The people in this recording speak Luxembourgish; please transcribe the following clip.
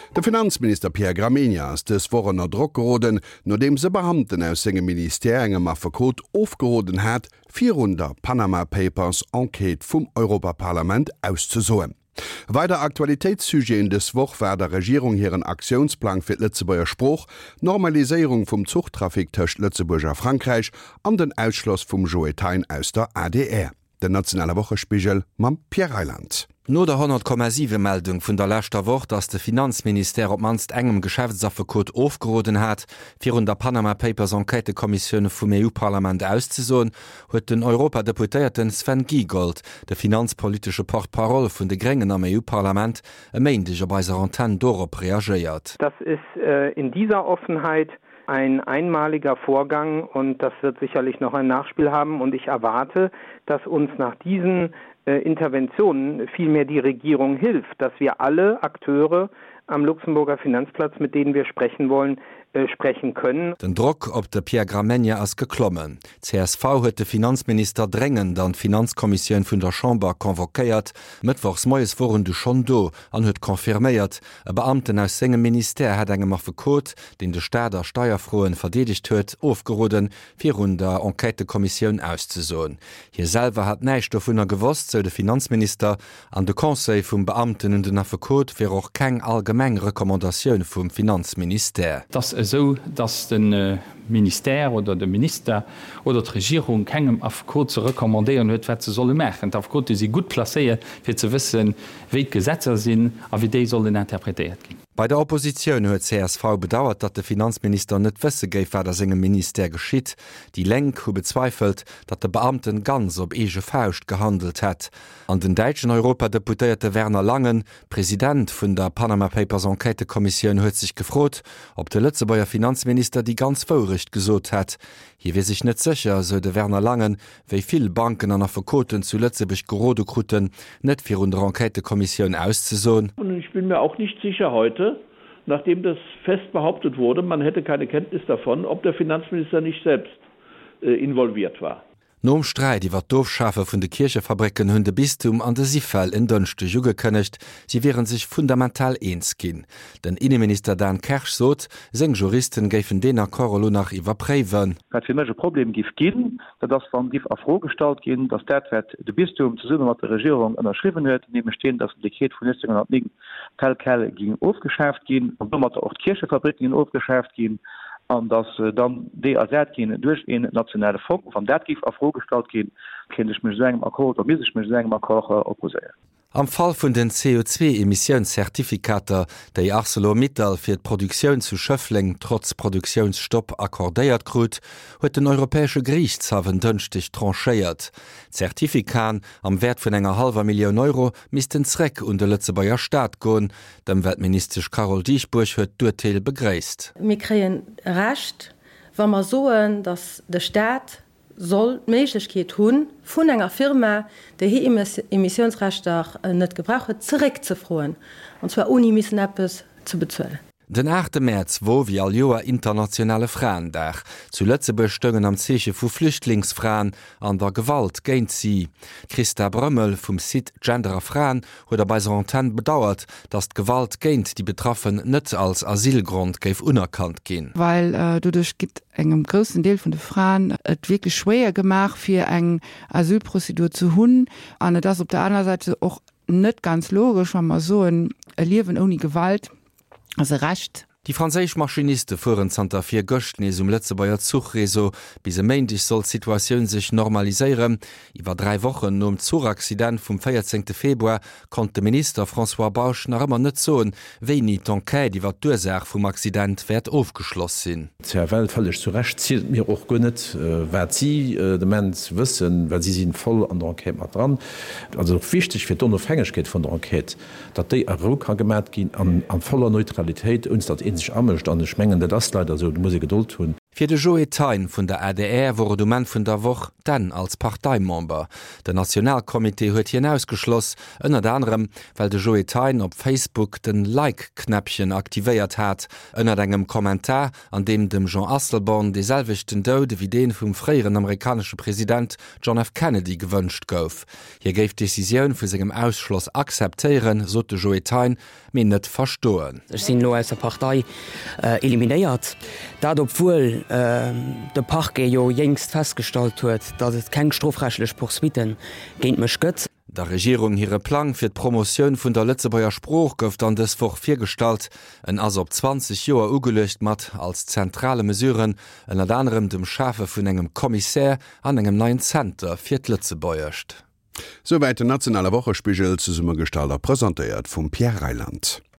Der Finanzminister Pierre Gramegna ist des Wochener Druck geroden, nachdem se Beamten aus segem Minister engem Affekot aufgeroden hat, 400 Panama Papers Enquete vom Europaparlament auszusoen. Weiter Aktualitätssujet des Woch war der Regierung ihren Aktionsplan für Lützeburger Spruch, Normalisierung vom Zuchttrafik zwischen Lützeburger Frankreich an den Ausschluss vom Joetain aus der ADR. Der nationale Wochespiegel mam Pierre Eiland. No der 100,7 Meldung vun der lächter Woche, dass de Finanzminister op manst engem Geschäftsaffekot aufgeroden hat, fir der Panama Papers Enquetekommission vum EU-Parlament auszusoen, huet den Europadeputéierten Sven Giegold, de finanzpolitische Portparole vun de Grengen am EU-Parlament, méindig op eiser Antenne dorop reagiert. Das ist in dieser Offenheit ein einmaliger Vorgang und das wird sicherlich noch ein Nachspiel haben und ich erwarte, dass uns nach diesen Interventionen vielmehr die Regierung hilft, dass wir alle Akteure am Luxemburger Finanzplatz, mit denen wir sprechen wollen, sprechen können. Den Druck op der Pierre Gramegna as geklommen. CSV huet de Finanzminister drängend an Finanzkommission vun der Chambre konvokéiert, mittwochs Moes woren du schon do an huet konfirméiert, e Beamten aus segem Minister hat engem Affekot, den de Staat der Steuerfroen verdedigt huet, aufgeroden, fir der Enquetekommission auszusoen. Hier selber hat neicht auf hunnner gewusst, so de Finanzminister an de Conseil vum Beamten und den Affekot fir auch keng allgemeng Rekommandaioun vum Finanzminister. Das so, dass den Minister oder der Minister oder die Regierung kegem Affekot zu rekommandieren huet, wat ze solle machen. Affekot sie gut placéiert, fir zu wissen, wie Gesetzer sind, a wie die sollen interpretiert gehen. Bei der Opposition huet CSV bedauert, dat der Finanzminister net wësse géif wer der segem Minister geschitt. Die Lenk hu bezweifelt, dat der Beamten ganz op ege Fauscht gehandelt hat. An den deitschen Europadeputéierte Werner Langen, Präsident vun der Panama Papers Enquetekommission, huet sich gefrot, ob der Lützeburger Finanzminister die ganz Vorricht gesot hat. Hier wie sich net sicher, so de Werner Langen, wéi viel Banken an Affekoten zu Lützeburg gerode kruten, net fir der Enquetekommission auszusohn. Und ich bin mir auch nicht sicher heute, nachdem das fest behauptet wurde, man hätte keine Kenntnis davon, ob der Finanzminister nicht selbst involviert war. Nom Streit iwwer d'Ofschafe vun de Kirchefabriken hunn de Bistum an de Sifell in dënchte Juge kënnecht, sie wären sich fundamental eens ginn. Den Innenminister Dan Kerch sot, seng Juristen géiffen den Korolo nach iwwerpréwen. Firmege Problem gif ginn, dat das van gif afrostalt ginn, dats dat de Bistum zu summe mat der Regierung ënnerschriven huet, neme steen dat Dekret vun 1909 Kalkelle gin aufgeschäft ginn, an mat auch Kirchefabriken gin aufgeschäft ginn, an dass dann DAZ gehen durch in nationale Fonds van dat gif afrostalt gehen, kenne ich mich segem Akkord oder mis ich mich segem Akkord opposieren. Am Fall vun den CO2-Emissionszertifikater, déi ArcelorMittal fir d'Produktionioun zu Schëffling trotz Produktionsstopp akkordéiert krut, huet den Europäesche Gerichtshafen dënchtig tranchéiert. Zertifikan am Wert vun enger €500.000 misisten Zreck und de Lützeburger Staat goen, dem Weltminister Carol Dieschburg huet d'Urteil begréisst. Wir kreen recht, wann wir soen, dass der Staat soll Meiglechkeet hunn vun enger Firma, de hi Emissionsrechter net gebrauchet zurückzufroen, und zwar ohne Missnappes zu bezzuelen. Den 8. März wo wie all Joer internationale Frauendach zu Lützeburg stëngen am Zeche vu Flüchtlingsfrauen an der Gewalt géint sie. Christa Brömmel vum Site Genderer Frauen huet bei so Antenne bedauert, dass d'Gewalt géint die Betroffen net als Asylgrund géif unerkannt gin. Weil dudurch gibt engem größten Deel von de Frauen et wirklich schwer gemacht fir eng Asylprozedur zu hunn, an das op der anderen Seite auch net ganz logisch, wenn man so ein Leben ohne Gewalt also recht. Die franzésisch Maschiniste fuhren Santa 4 Göchtnis Lützebauer Zugreso, bis méintig soll Situationun sich normaliseieren. Iwer 3 Wochen nom Zugaccident vum 14. Februar konnte Minister François Bauch nach immer net zoen, wéi nie d'Enquête iwwer d'Ursach vum Accident werd aufgeschloss sinn. Welt völlig zurecht zielt mir auch gönnet, wer sie de Mens wissen, weil sie sind voll an der Enquête mat dran. Also wichtig fir d'Unabhängigkeit von der Enquête, dat déi kann gemerkt gin an voller Neutralität uns dat sich ammecht an de schmengende das leider so muss ich geduld tun. Fir de Joe Tain vun der ADR wurde Dokument vun der Woch dann als Parteimember. Der Nationalkomitee huet hien ausgeschloss, ënner anderem, weil de Joe Tain op Facebook den Like-Knäppchen aktivéiert hat, ënner engem Kommentar, an dem dem Jean Asselborn deselwichten Doude wie den vum freieren amerikanische Präsident John F. Kennedy gewünscht gouf. Hier géif Deciioun vu segem Ausschloss akzeptieren, so de Joe Tain min net verstoen. Ich sinn no als der Partei eliminéiert. Dat obwohl de Parke jo jngst festgestalt huet, dat et keng strofrechtlech Poursuiten géint mech gëtt. Der Regierung hire Plan fir d' Promoioun vun der Lützebauer Spruch gouft an des vor firstalt, en ass op 20 Joer ugelecht mat als zentrale Mesuren en ad anderem dem Schafe vun engem Kommissär an engem 9 Center fir d Lützebäuercht. Soweit de nationale Wochespiegel zu Summergestalter präsentiert vum Pierre Reiland.